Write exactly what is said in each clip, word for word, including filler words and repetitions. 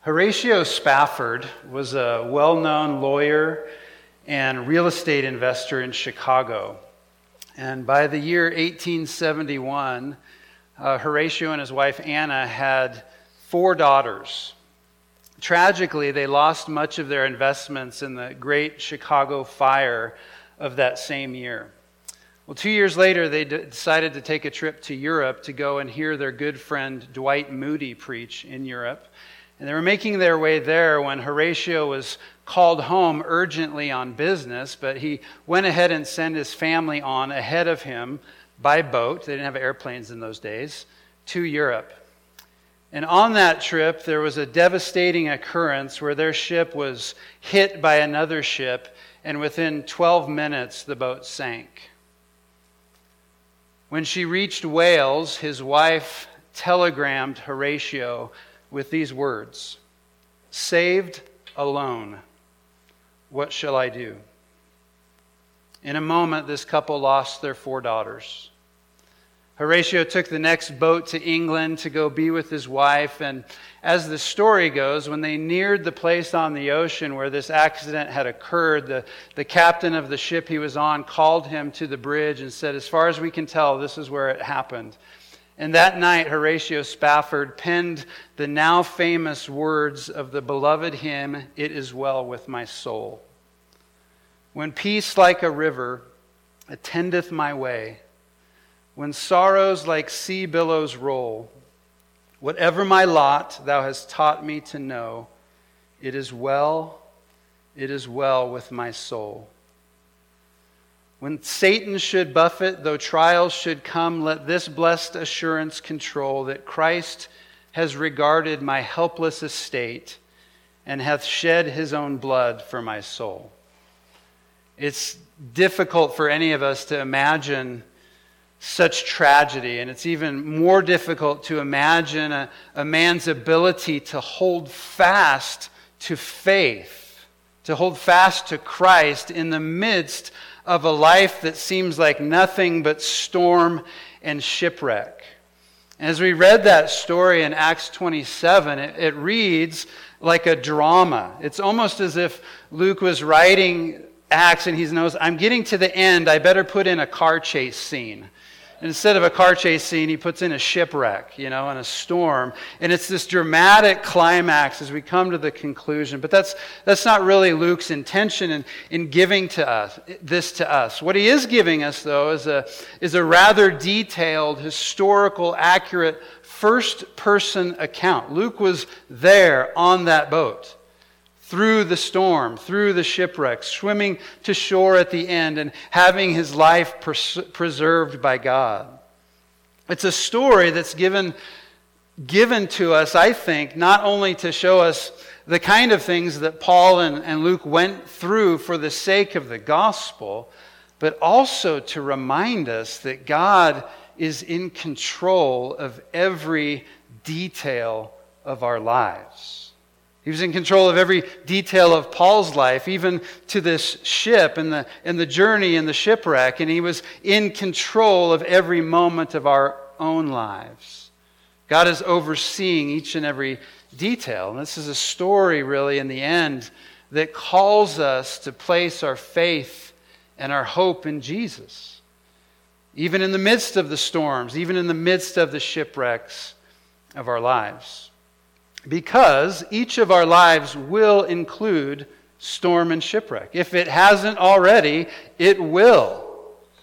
Horatio Spafford was a well-known lawyer and real estate investor in Chicago. And by the year eighteen seventy-one, uh, Horatio and his wife Anna had four daughters. Tragically, they lost much of their investments in the Great Chicago Fire of that same year. Well, two years later, they d- decided to take a trip to Europe to go and hear their good friend Dwight Moody preach in Europe. And they were making their way there when Horatio was called home urgently on business, but he went ahead and sent his family on ahead of him by boat. They didn't have airplanes in those days, to Europe. And on that trip, there was a devastating occurrence where their ship was hit by another ship, and within twelve minutes, the boat sank. When she reached Wales, his wife telegrammed Horatio with these words, "Saved alone, what shall I do?" In a moment, this couple lost their four daughters. Horatio took the next boat to England to go be with his wife, and as the story goes, when they neared the place on the ocean where this accident had occurred, the, the captain of the ship he was on called him to the bridge and said, "As far as we can tell, this is where it happened." And that night, Horatio Spafford penned the now famous words of the beloved hymn, "It is well with my soul." When peace like a river attendeth my way, when sorrows like sea billows roll, whatever my lot thou hast taught me to know, it is well, it is well with my soul. When Satan should buffet, though trials should come, let this blessed assurance control that Christ has regarded my helpless estate and hath shed his own blood for my soul. It's difficult for any of us to imagine such tragedy, and it's even more difficult to imagine a, a man's ability to hold fast to faith, to hold fast to Christ in the midst of a life that seems like nothing but storm and shipwreck. As we read that story in Acts twenty-seven, it, it reads like a drama. It's almost as if Luke was writing Acts and he knows, I'm getting to the end, I better put in a car chase scene. Instead of a car chase scene, he puts in a shipwreck, you know, and a storm. And it's this dramatic climax as we come to the conclusion. But that's that's not really Luke's intention in, in giving to us this to us. What he is giving us, though, is a is a rather detailed, historical, accurate, first-person account. Luke was there on that boat, through the storm, through the shipwreck, swimming to shore at the end and having his life pres- preserved by God. It's a story that's given, given to us, I think, not only to show us the kind of things that Paul and, and Luke went through for the sake of the gospel, but also to remind us that God is in control of every detail of our lives. He was in control of every detail of Paul's life, even to this ship and the, and the journey and the shipwreck. And he was in control of every moment of our own lives. God is overseeing each and every detail. And this is a story, really, in the end, that calls us to place our faith and our hope in Jesus. Even in the midst of the storms, even in the midst of the shipwrecks of our lives. Because each of our lives will include storm and shipwreck. If it hasn't already, it will.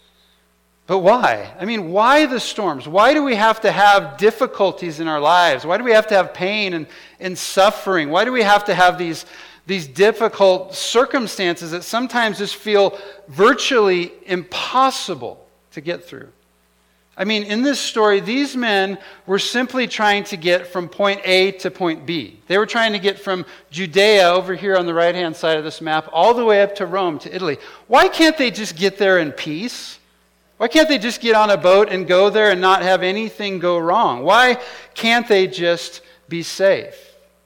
But why? I mean, why the storms? Why do we have to have difficulties in our lives? Why do we have to have pain and, and suffering? Why do we have to have these, these difficult circumstances that sometimes just feel virtually impossible to get through? I mean, in this story, these men were simply trying to get from point A to point B. They were trying to get from Judea over here on the right-hand side of this map all the way up to Rome, to Italy. Why can't they just get there in peace? Why can't they just get on a boat and go there and not have anything go wrong? Why can't they just be safe?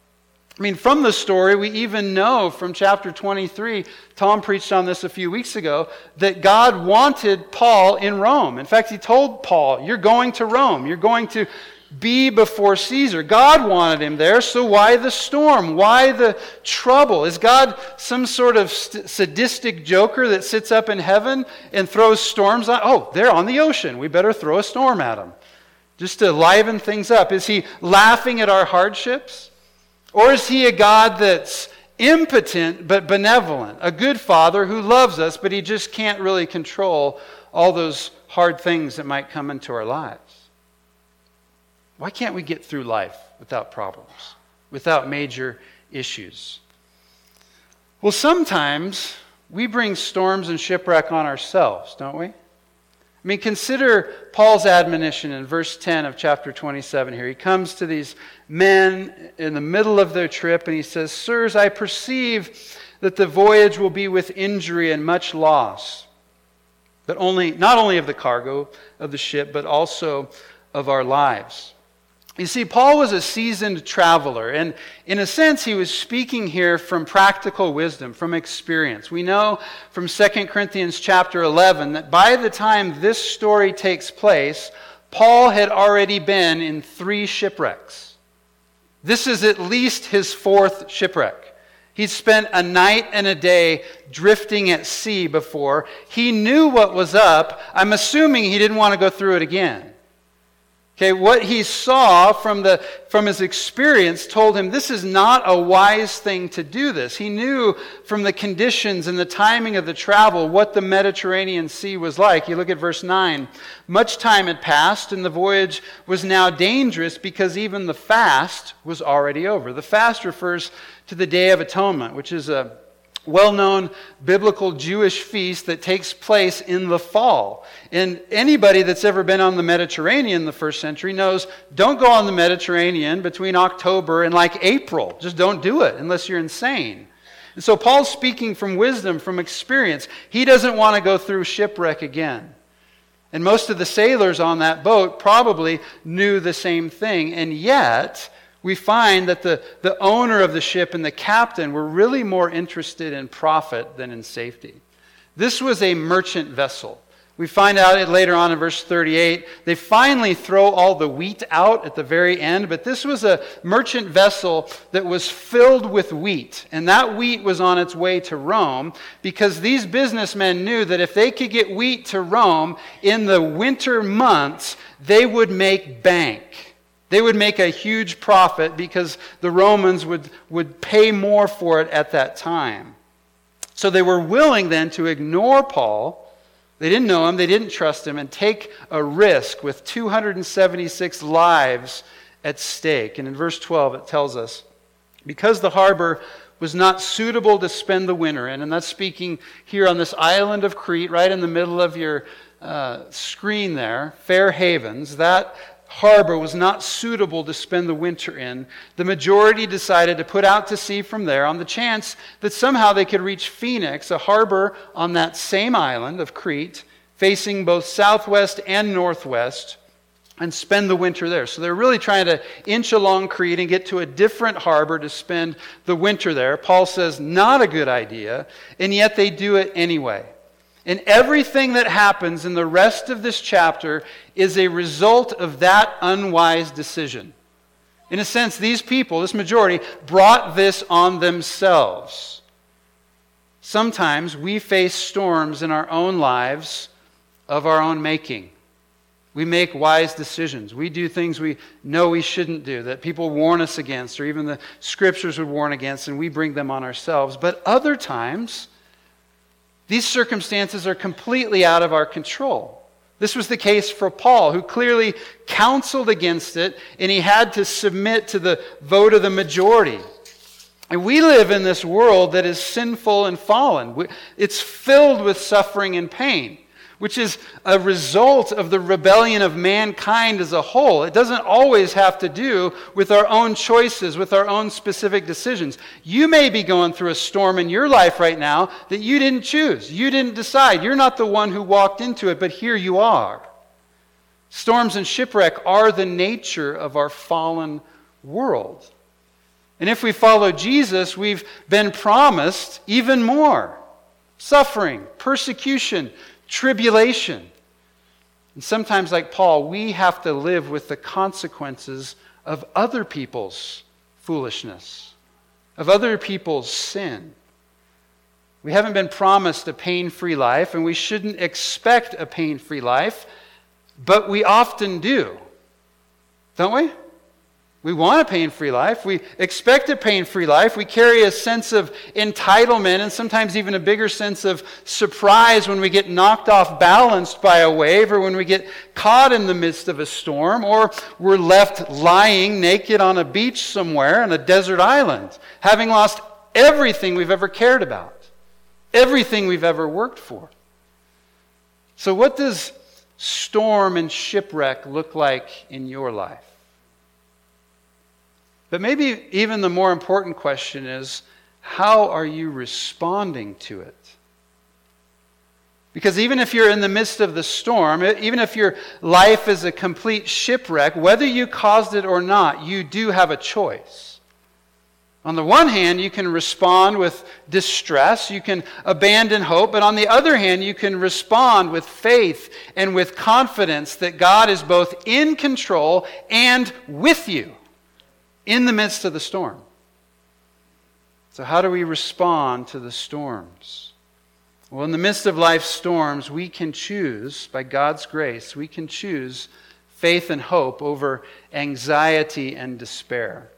I mean, from the story, we even know from chapter twenty-three, Tom preached on this a few weeks ago, that God wanted Paul in Rome. In fact, he told Paul, you're going to Rome. You're going to be before Caesar. God wanted him there, so why the storm? Why the trouble? Is God some sort of st- sadistic joker that sits up in heaven and throws storms on? Oh, they're on the ocean. We better throw a storm at them, just to liven things up. Is he laughing at our hardships? Or is he a God that's impotent but benevolent, a good father who loves us, but he just can't really control all those hard things that might come into our lives? Why can't we get through life without problems, without major issues? Well, sometimes we bring storms and shipwreck on ourselves, don't we? I mean, consider Paul's admonition in verse ten of chapter twenty-seven here. He comes to these men in the middle of their trip and he says, "Sirs, I perceive that the voyage will be with injury and much loss, but only not only of the cargo of the ship, but also of our lives." You see, Paul was a seasoned traveler, and in a sense, he was speaking here from practical wisdom, from experience. We know from Second Corinthians chapter eleven that by the time this story takes place, Paul had already been in three shipwrecks. This is at least his fourth shipwreck. He'd spent a night and a day drifting at sea before. He knew what was up. I'm assuming he didn't want to go through it again. Okay, what he saw from the from his experience told him this is not a wise thing to do this. He knew from the conditions and the timing of the travel what the Mediterranean Sea was like. You look at verse nine. Much time had passed and the voyage was now dangerous because even the fast was already over. The fast refers to the Day of Atonement, which is a well-known biblical Jewish feast that takes place in the fall. And anybody that's ever been on the Mediterranean in the first century knows, don't go on the Mediterranean between October and like April. Just don't do it unless you're insane. And so Paul's speaking from wisdom, from experience. He doesn't want to go through shipwreck again. And most of the sailors on that boat probably knew the same thing. And yet we find that the, the owner of the ship and the captain were really more interested in profit than in safety. This was a merchant vessel. We find out it later on in verse thirty-eight. They finally throw all the wheat out at the very end, but this was a merchant vessel that was filled with wheat. And that wheat was on its way to Rome because these businessmen knew that if they could get wheat to Rome in the winter months, they would make bank. They would make a huge profit because the Romans would, would pay more for it at that time. So they were willing then to ignore Paul. They didn't know him, they didn't trust him, and take a risk with two hundred seventy-six lives at stake. And in verse twelve it tells us, because the harbor was not suitable to spend the winter in, and that's speaking here on this island of Crete, right in the middle of your uh, screen there, Fair Havens, that harbor was not suitable to spend the winter in. The majority decided to put out to sea from there on the chance that somehow they could reach Phoenix, a harbor on that same island of Crete, facing both southwest and northwest, and spend the winter there. So they're really trying to inch along Crete and get to a different harbor to spend the winter there. Paul says, not a good idea, and yet they do it anyway. And everything that happens in the rest of this chapter is a result of that unwise decision. In a sense, these people, this majority, brought this on themselves. Sometimes we face storms in our own lives of our own making. We make wise decisions. We do things we know we shouldn't do, that people warn us against, or even the scriptures would warn against, and we bring them on ourselves. But other times, these circumstances are completely out of our control. This was the case for Paul, who clearly counseled against it, and he had to submit to the vote of the majority. And we live in this world that is sinful and fallen. It's filled with suffering and pain, which is a result of the rebellion of mankind as a whole. It doesn't always have to do with our own choices, with our own specific decisions. You may be going through a storm in your life right now that you didn't choose. You didn't decide. You're not the one who walked into it, but here you are. Storms and shipwreck are the nature of our fallen world. And if we follow Jesus, we've been promised even more. Suffering, persecution, tribulation. And sometimes, like Paul, we have to live with the consequences of other people's foolishness, of other people's sin. We haven't been promised a pain-free life, and we shouldn't expect a pain-free life, but we often do. Don't we? We want a pain-free life. We expect a pain-free life. We carry a sense of entitlement and sometimes even a bigger sense of surprise when we get knocked off balance by a wave, or when we get caught in the midst of a storm, or we're left lying naked on a beach somewhere on a desert island, having lost everything we've ever cared about, everything we've ever worked for. So what does storm and shipwreck look like in your life? But maybe even the more important question is, how are you responding to it? Because even if you're in the midst of the storm, even if your life is a complete shipwreck, whether you caused it or not, you do have a choice. On the one hand, you can respond with distress, you can abandon hope, but on the other hand, you can respond with faith and with confidence that God is both in control and with you in the midst of the storm. So how do we respond to the storms? Well, in the midst of life's storms, we can choose, by God's grace, we can choose faith and hope over anxiety and despair.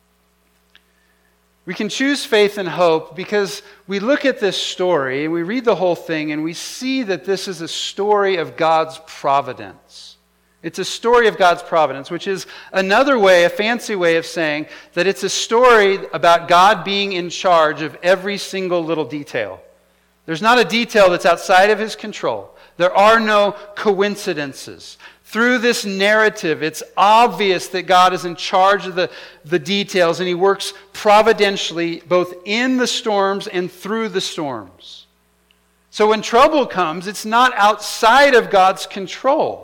We can choose faith and hope because we look at this story and we read the whole thing and we see that this is a story of God's providence. It's a story of God's providence, which is another way, a fancy way of saying that it's a story about God being in charge of every single little detail. There's not a detail that's outside of His control. There are no coincidences. Through this narrative, it's obvious that God is in charge of the, the details, and He works providentially both in the storms and through the storms. So when trouble comes, it's not outside of God's control.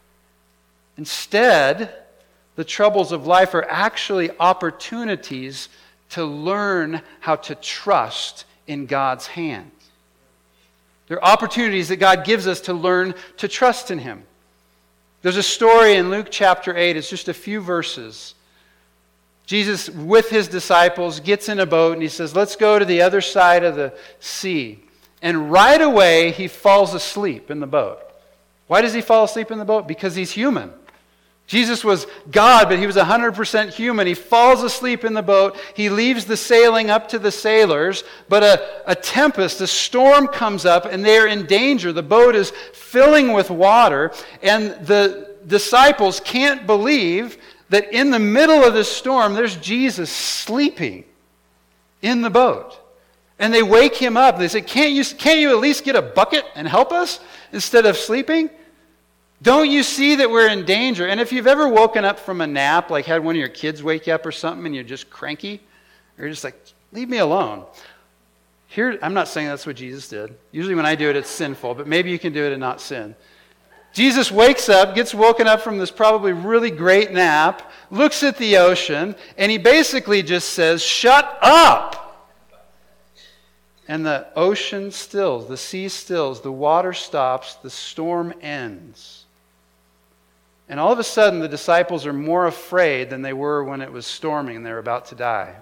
Instead, the troubles of life are actually opportunities to learn how to trust in God's hand. They're opportunities that God gives us to learn to trust in Him. There's a story in Luke chapter eight. It's just a few verses. Jesus, with His disciples, gets in a boat and He says, let's go to the other side of the sea. And right away, He falls asleep in the boat. Why does He fall asleep in the boat? Because He's human. Jesus was God, but He was one hundred percent human. He falls asleep in the boat. He leaves the sailing up to the sailors, but a, a tempest, a storm comes up, and they are in danger. The boat is filling with water, and the disciples can't believe that in the middle of this storm, there's Jesus sleeping in the boat. And they wake Him up. They say, can't you, can't you at least get a bucket and help us instead of sleeping? Don't you see that we're in danger? And if you've ever woken up from a nap, like had one of your kids wake you up or something, and you're just cranky, or you're just like, leave me alone. Here, I'm not saying that's what Jesus did. Usually when I do it, it's sinful, but maybe you can do it and not sin. Jesus wakes up, gets woken up from this probably really great nap, looks at the ocean, and He basically just says, shut up! And the ocean stills, the sea stills, the water stops, the storm ends. And all of a sudden, the disciples are more afraid than they were when it was storming and they were about to die.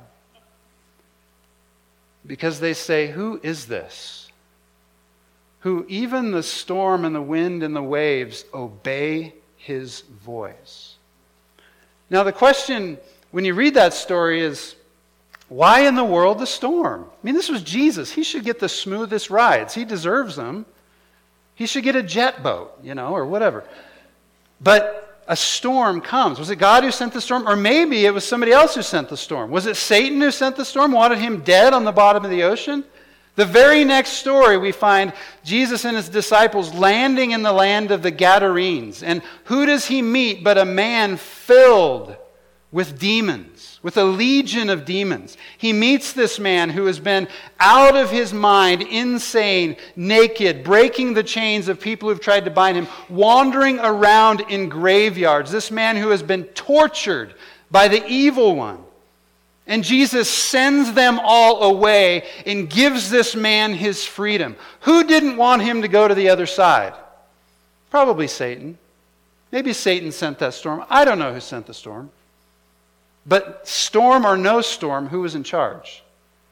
Because they say, who is this? Who even the storm and the wind and the waves obey His voice. Now the question, when you read that story, is, why in the world the storm? I mean, this was Jesus. He should get the smoothest rides. He deserves them. He should get a jet boat, you know, or whatever. But a storm comes. Was it God who sent the storm? Or maybe it was somebody else who sent the storm. Was it Satan who sent the storm, wanted him dead on the bottom of the ocean? The very next story, we find Jesus and His disciples landing in the land of the Gadarenes. And who does He meet but a man filled with demons, with a legion of demons? He meets this man who has been out of his mind, insane, naked, breaking the chains of people who've tried to bind him, wandering around in graveyards. This man who has been tortured by the evil one. And Jesus sends them all away and gives this man his freedom. Who didn't want him to go to the other side? Probably Satan. Maybe Satan sent that storm. I don't know who sent the storm. But storm or no storm, who was in charge?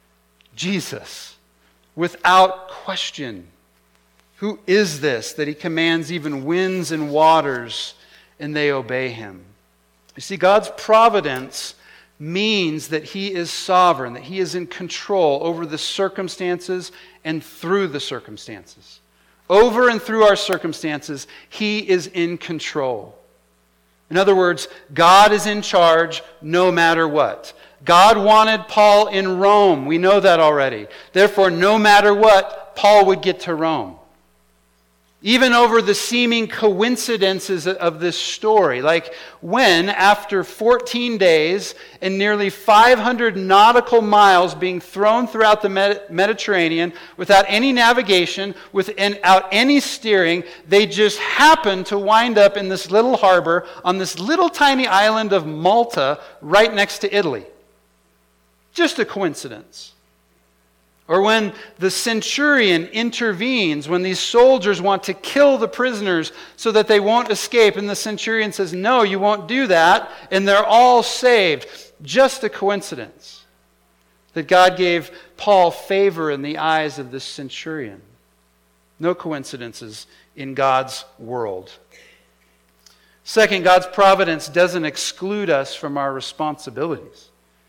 Jesus. Without question. Who is this that he commands even winds and waters and they obey him? You see, God's providence means that he is sovereign, that he is in control over the circumstances and through the circumstances. Over and through our circumstances, he is in control. In other words, God is in charge no matter what. God wanted Paul in Rome. We know that already. Therefore, no matter what, Paul would get to Rome. Even over the seeming coincidences of this story, like when, after fourteen days and nearly five hundred nautical miles being thrown throughout the Mediterranean without any navigation, without any steering, they just happened to wind up in this little harbor on this little tiny island of Malta right next to Italy. Just a coincidence. Or when the centurion intervenes, when these soldiers want to kill the prisoners so that they won't escape, and the centurion says, no, you won't do that, and they're all saved. Just a coincidence that God gave Paul favor in the eyes of this centurion. No coincidences in God's world. Second, God's providence doesn't exclude us from our responsibilities.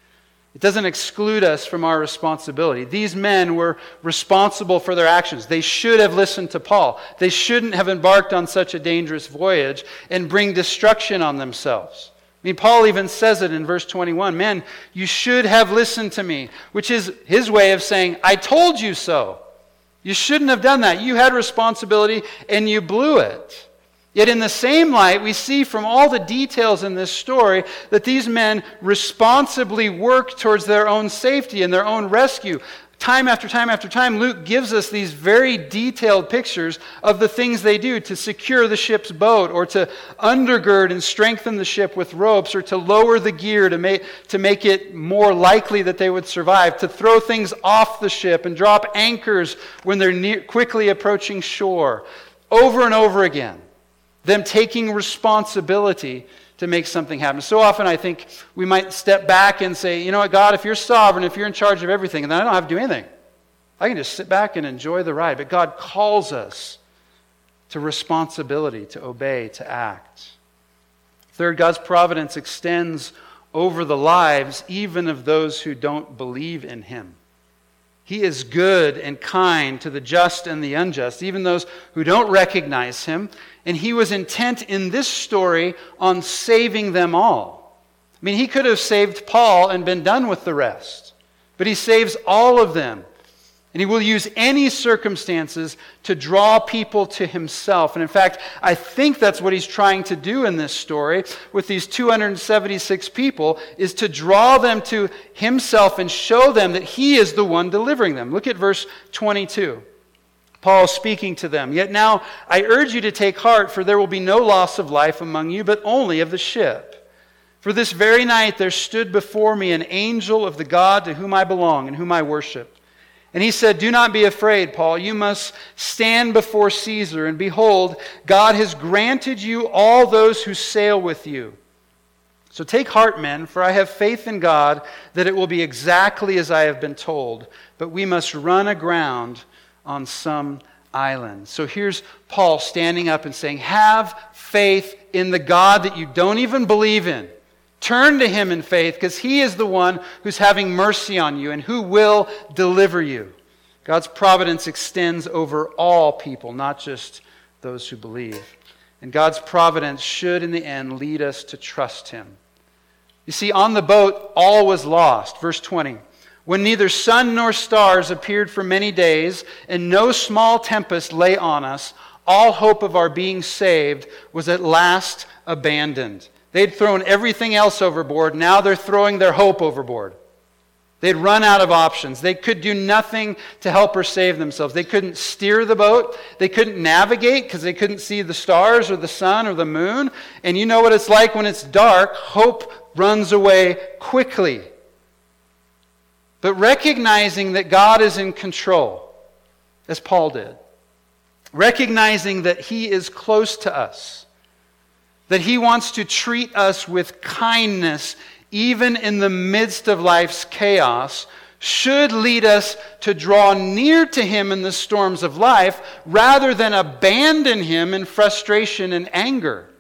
It doesn't exclude us from our responsibility. These men were responsible for their actions. They should have listened to Paul. They shouldn't have embarked on such a dangerous voyage and bring destruction on themselves. I mean, Paul even says it in verse twenty-one. Men, you should have listened to me, which is his way of saying, I told you so. You shouldn't have done that. You had responsibility and you blew it. Yet in the same light, we see from all the details in this story that these men responsibly work towards their own safety and their own rescue. Time after time after time, Luke gives us these very detailed pictures of the things they do to secure the ship's boat, or to undergird and strengthen the ship with ropes, or to lower the gear to make, to make it more likely that they would survive, to throw things off the ship and drop anchors when they're near, quickly approaching shore. Over and over again. Them taking responsibility to make something happen. So often I think we might step back and say, you know what, God, if you're sovereign, if you're in charge of everything, then I don't have to do anything. I can just sit back and enjoy the ride. But God calls us to responsibility, to obey, to act. Third, God's providence extends over the lives even of those who don't believe in him. He is good and kind to the just and the unjust, even those who don't recognize him. And he was intent in this story on saving them all. I mean, he could have saved Paul and been done with the rest. But he saves all of them. And he will use any circumstances to draw people to himself. And in fact, I think that's what he's trying to do in this story with these two hundred seventy-six people, is to draw them to himself and show them that he is the one delivering them. Look at verse twenty-two. Paul speaking to them. Yet now I urge you to take heart, for there will be no loss of life among you, but only of the ship. For this very night there stood before me an angel of the God to whom I belong and whom I worship. And he said, do not be afraid, Paul. You must stand before Caesar. And behold, God has granted you all those who sail with you. So take heart, men, for I have faith in God that it will be exactly as I have been told. But we must run aground on some island. So here's Paul standing up and saying, have faith in the God that you don't even believe in. Turn to him in faith, because he is the one who's having mercy on you and who will deliver you. God's providence extends over all people, not just those who believe. And God's providence should, in the end, lead us to trust him. You see, on the boat, all was lost. Verse twenty. When neither sun nor stars appeared for many days, and no small tempest lay on us, all hope of our being saved was at last abandoned. They'd thrown everything else overboard. Now they're throwing their hope overboard. They'd run out of options. They could do nothing to help or save themselves. They couldn't steer the boat. They couldn't navigate because they couldn't see the stars or the sun or the moon. And you know what it's like when it's dark. Hope runs away quickly. But recognizing that God is in control, as Paul did, recognizing that He is close to us, that He wants to treat us with kindness even in the midst of life's chaos, should lead us to draw near to Him in the storms of life rather than abandon Him in frustration and anger.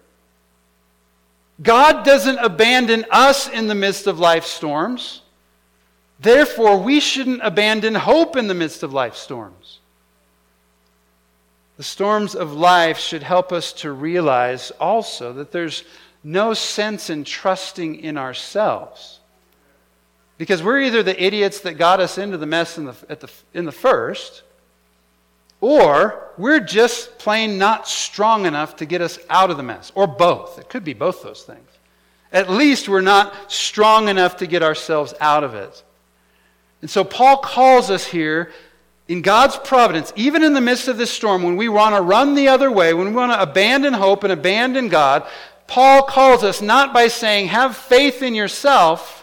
God doesn't abandon us in the midst of life's storms. Therefore, we shouldn't abandon hope in the midst of life's storms. The storms of life should help us to realize also that there's no sense in trusting in ourselves. Because we're either the idiots that got us into the mess in the, at the, in the first, or we're just plain not strong enough to get us out of the mess. Or both. It could be both those things. At least we're not strong enough to get ourselves out of it. And so Paul calls us here, in God's providence, even in the midst of this storm, when we want to run the other way, when we want to abandon hope and abandon God, Paul calls us not by saying, have faith in yourself,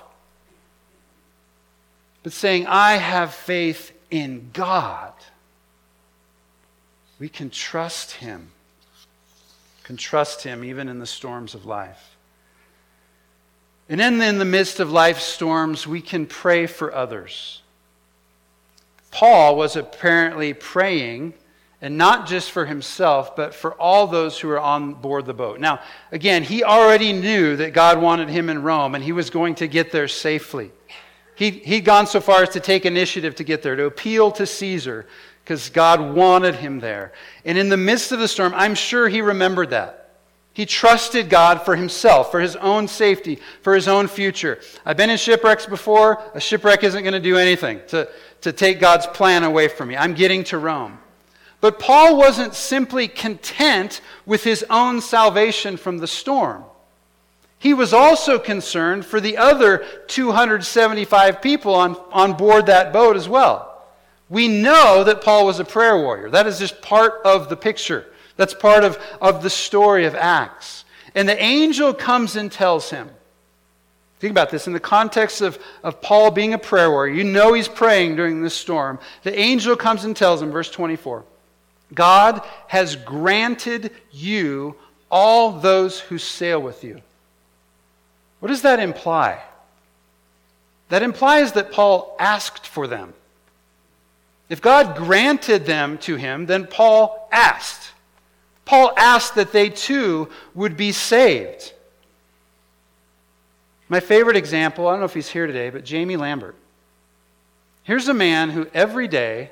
but saying, I have faith in God. We can trust Him. Can trust Him even in the storms of life. And then in the midst of life's storms, we can pray for others. Paul was apparently praying, and not just for himself, but for all those who were on board the boat. Now, again, he already knew that God wanted him in Rome, and he was going to get there safely. He, he'd gone so far as to take initiative to get there, to appeal to Caesar, because God wanted him there. And in the midst of the storm, I'm sure he remembered that. He trusted God for himself, for his own safety, for his own future. I've been in shipwrecks before. A shipwreck isn't going to do anything to, to take God's plan away from me. I'm getting to Rome. But Paul wasn't simply content with his own salvation from the storm. He was also concerned for the other two hundred seventy-five people on, on board that boat as well. We know that Paul was a prayer warrior. That is just part of the picture. That's part of, of the story of Acts. And the angel comes and tells him. Think about this. In the context of, of Paul being a prayer warrior, you know he's praying during this storm. The angel comes and tells him, verse twenty-four, God has granted you all those who sail with you. What does that imply? That implies that Paul asked for them. If God granted them to him, then Paul asked. Paul asked that they too would be saved. My favorite example, I don't know if he's here today, but Jamie Lambert. Here's a man who every day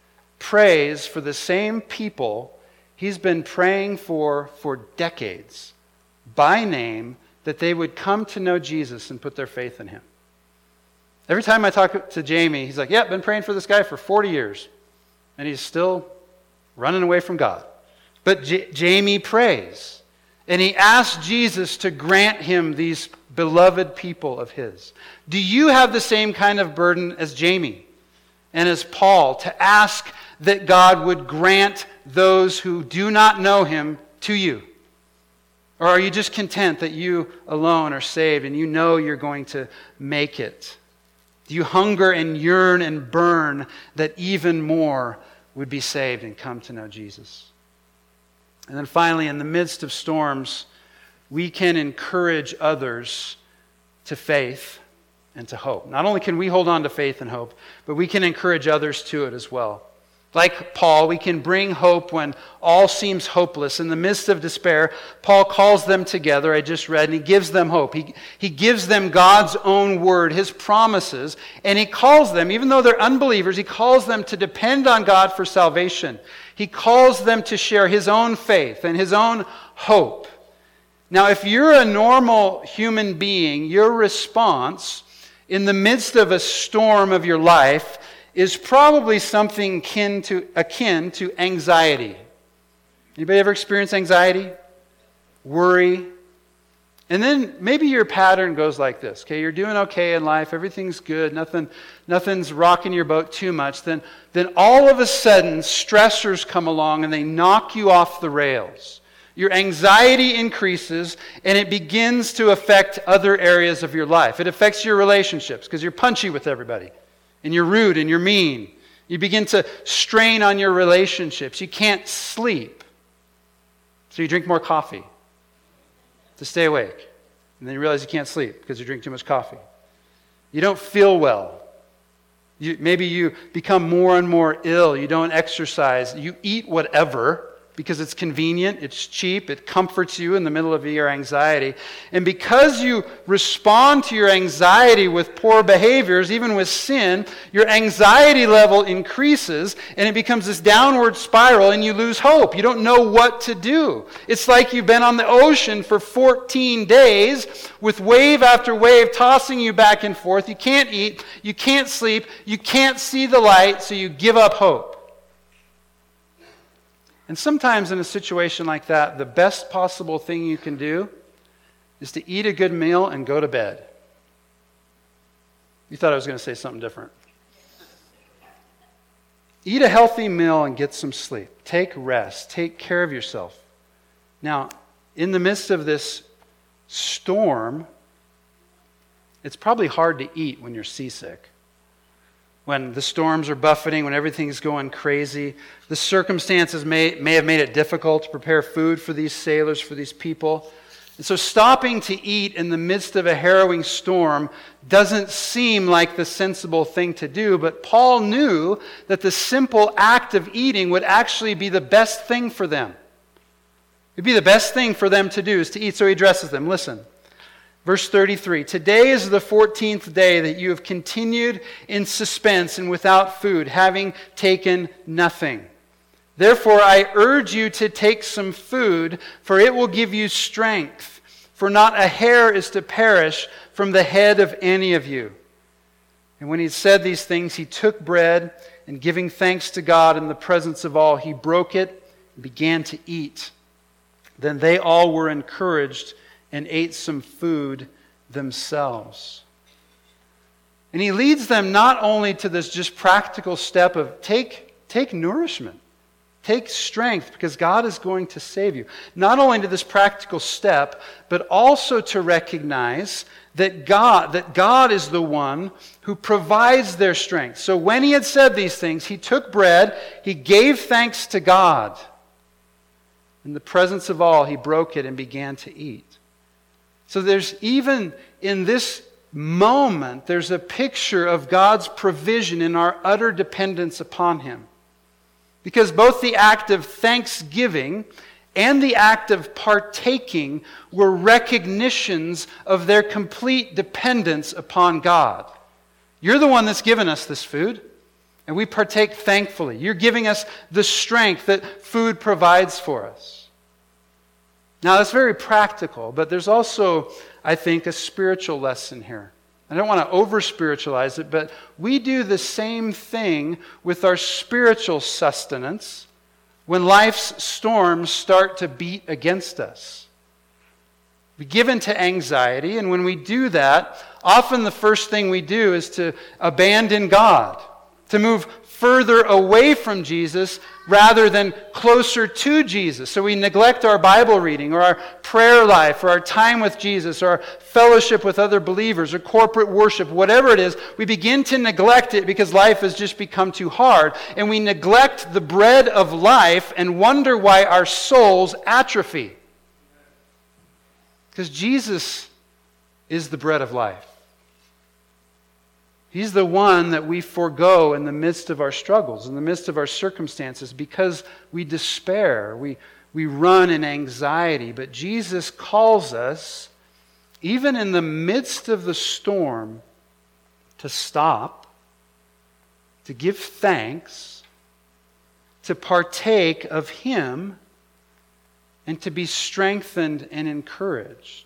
prays for the same people he's been praying for for decades, by name, that they would come to know Jesus and put their faith in him. Every time I talk to Jamie, he's like, yeah, I've been praying for this guy for forty years. And he's still running away from God. But J- Jamie prays. And he asks Jesus to grant him these beloved people of his. Do you have the same kind of burden as Jamie and as Paul to ask that God would grant those who do not know him to you? Or are you just content that you alone are saved and you know you're going to make it? Do you hunger and yearn and burn that even more would be saved and come to know Jesus? And then finally, in the midst of storms, we can encourage others to faith and to hope. Not only can we hold on to faith and hope, but we can encourage others to it as well. Like Paul, we can bring hope when all seems hopeless. In the midst of despair, Paul calls them together, I just read, and he gives them hope. He, he gives them God's own word, his promises, and he calls them, even though they're unbelievers, he calls them to depend on God for salvation. He calls them to share his own faith and his own hope. Now, if you're a normal human being, your response in the midst of a storm of your life is probably something akin to, akin to anxiety. Anybody ever experienced anxiety? Worry? And then maybe your pattern goes like this. Okay, you're doing okay in life, everything's good, nothing, nothing's rocking your boat too much. Then, then all of a sudden, stressors come along and they knock you off the rails. Your anxiety increases and it begins to affect other areas of your life. It affects your relationships because you're punchy with everybody. And you're rude and you're mean. You begin to strain on your relationships. You can't sleep. So you drink more coffee to stay awake. And then you realize you can't sleep because you drink too much coffee. You don't feel well. You, maybe you become more and more ill. You don't exercise. You eat whatever because it's convenient, it's cheap, it comforts you in the middle of your anxiety. And because you respond to your anxiety with poor behaviors, even with sin, your anxiety level increases and it becomes this downward spiral and you lose hope. You don't know what to do. It's like you've been on the ocean for fourteen days with wave after wave tossing you back and forth. You can't eat, you can't sleep, you can't see the light, so you give up hope. And sometimes in a situation like that, the best possible thing you can do is to eat a good meal and go to bed. You thought I was going to say something different. Eat a healthy meal and get some sleep. Take rest. Take care of yourself. Now, in the midst of this storm, it's probably hard to eat when you're seasick. When the storms are buffeting, when everything's going crazy. The circumstances may, may have made it difficult to prepare food for these sailors, for these people. And so stopping to eat in the midst of a harrowing storm doesn't seem like the sensible thing to do, but Paul knew that the simple act of eating would actually be the best thing for them. It would be the best thing for them to do is to eat. So he addresses them. Listen. Verse thirty-three, today is the fourteenth day that you have continued in suspense and without food, having taken nothing. Therefore, I urge you to take some food, for it will give you strength. For not a hair is to perish from the head of any of you. And when he said these things, he took bread, and giving thanks to God in the presence of all, he broke it and began to eat. Then they all were encouraged and ate some food themselves. And he leads them not only to this just practical step of take, take nourishment, take strength, because God is going to save you. Not only to this practical step, but also to recognize that God, that God is the one who provides their strength. So when he had said these things, he took bread, he gave thanks to God. In the presence of all, he broke it and began to eat. So there's even in this moment, there's a picture of God's provision in our utter dependence upon him. Because both the act of thanksgiving and the act of partaking were recognitions of their complete dependence upon God. You're the one that's given us this food, and we partake thankfully. You're giving us the strength that food provides for us. Now, that's very practical, but there's also, I think, a spiritual lesson here. I don't want to over-spiritualize it, but we do the same thing with our spiritual sustenance when life's storms start to beat against us. We give in to anxiety, and when we do that, often the first thing we do is to abandon God, to move further away from Jesus rather than closer to Jesus. So we neglect our Bible reading or our prayer life or our time with Jesus or our fellowship with other believers or corporate worship, whatever it is. We begin to neglect it because life has just become too hard. And we neglect the bread of life and wonder why our souls atrophy. Because Jesus is the bread of life. He's the one that we forego in the midst of our struggles, in the midst of our circumstances, because we despair, we, we run in anxiety. But Jesus calls us, even in the midst of the storm, to stop, to give thanks, to partake of Him, and to be strengthened and encouraged.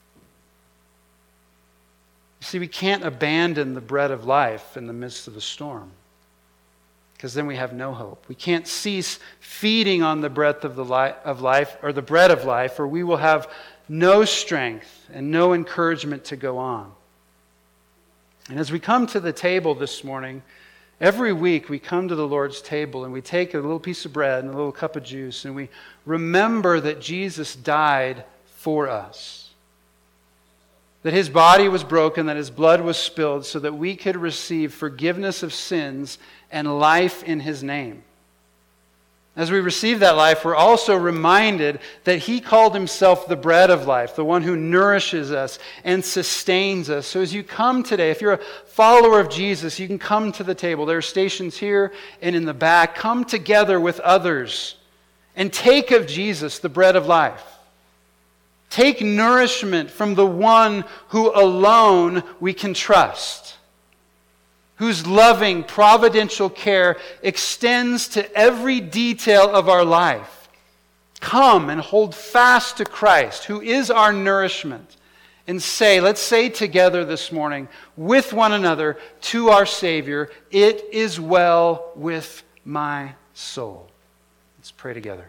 You see, we can't abandon the bread of life in the midst of the storm, because then we have no hope. We can't cease feeding on the bread of the li- of life, or the bread of life, or we will have no strength and no encouragement to go on. And as we come to the table this morning, every week we come to the Lord's table and we take a little piece of bread and a little cup of juice, and we remember that Jesus died for us. that his body was broken, that his blood was spilled, so that we could receive forgiveness of sins and life in his name. As we receive that life, we're also reminded that he called himself the bread of life, the one who nourishes us and sustains us. So as you come today, if you're a follower of Jesus, you can come to the table. There are stations here and in the back. Come together with others and take of Jesus, the bread of life. Take nourishment from the one who alone we can trust, whose loving, providential care extends to every detail of our life. Come and hold fast to Christ, who is our nourishment, and say, let's say together this morning, with one another, to our Savior, it is well with my soul. Let's pray together.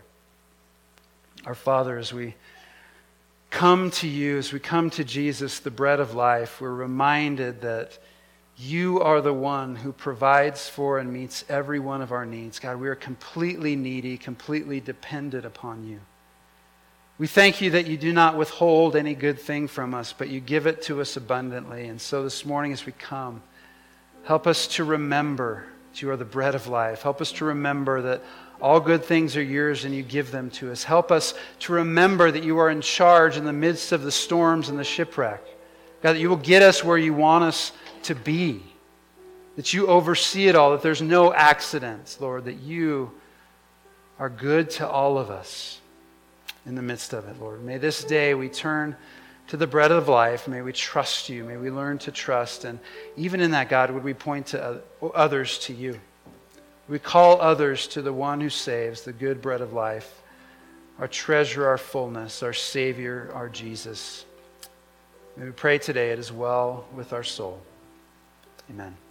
Our Father, as we come to you, as we come to Jesus, the bread of life, we're reminded that you are the one who provides for and meets every one of our needs. God, we are completely needy, completely dependent upon you. We thank you that you do not withhold any good thing from us, but you give it to us abundantly. And so this morning as we come, help us to remember that you are the bread of life. Help us to remember that all good things are yours and you give them to us. Help us to remember that you are in charge in the midst of the storms and the shipwreck. God, that you will get us where you want us to be, that you oversee it all, that there's no accidents, Lord, that you are good to all of us in the midst of it, Lord. May this day we turn to the bread of life. May we trust you. May we learn to trust. And even in that, God, would we point to others to you. We call others to the one who saves, the good bread of life, our treasure, our fullness, our Savior, our Jesus. May we pray today it is well with our soul. Amen.